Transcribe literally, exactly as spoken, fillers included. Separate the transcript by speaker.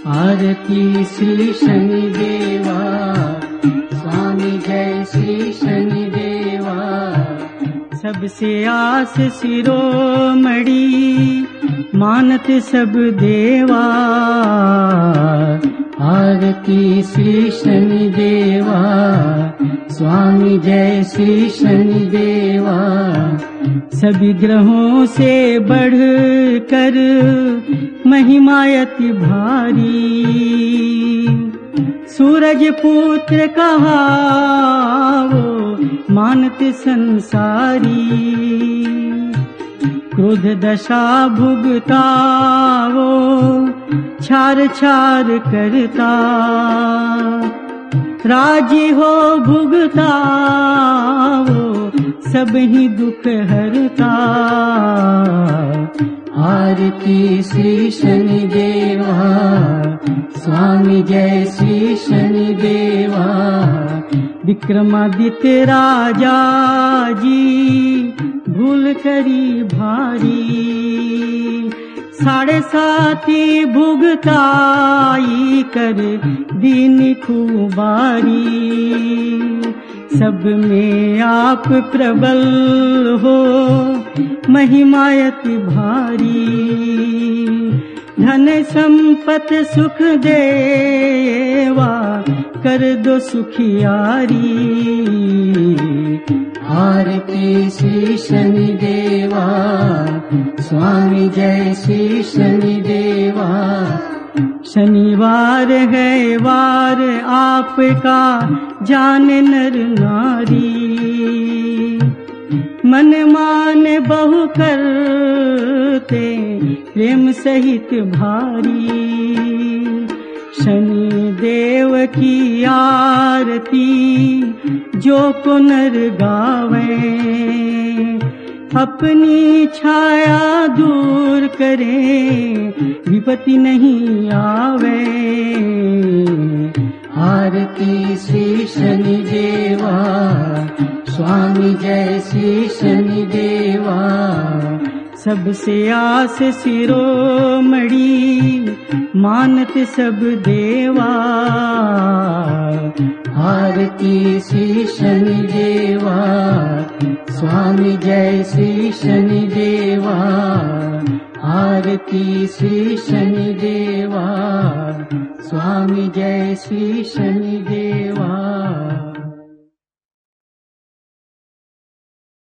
Speaker 1: आरती श्री शनिदेवा, स्वामी जय श्री शनिदेवा। सबसे आस शिरोमणि, मानत सब देवा। आरती श्री शनिदेवा, स्वामी जय श्री शनिदेवा। सभी ग्रहों से बढ़ कर महिमायति भारी, सूरज पुत्र कहा वो मानत संसारी। क्रोध दशा भुगता वो छार छार करता, राजी हो भुगता वो सब ही दुख हरता। आरती श्री शनिदेवा, स्वामी जय श्री शनिदेवा। विक्रमादित्य राजा जी, भूल करी भारी, साढ़े साथी भुगताई कर दीन खुबारी। सब में आप प्रबल हो, महिमायति भारी। धन संपत सुख देवा, कर दो सुखियारी। आरती श्री शनिदेवा, स्वामी जय श्री शनिदेवा। शनिवार है वार आपका, जाने नर नारी। मन मान बहु करते, प्रेम सहित भारी। शनि देव की आरती, जो को नर गावे। अपनी छाया दूर करे, विपत्ति नहीं आवे। आरती श्री शनिदेवा, स्वामी जय श्री शनिदेवा। सबसे आस शिरोमणि, मानत सब देवा। आरती श्री शनिदेवा, स्वामी जय श्री शनिदेवा। आरती श्री शनिदेवा, स्वामी जय श्री शनिदेवा।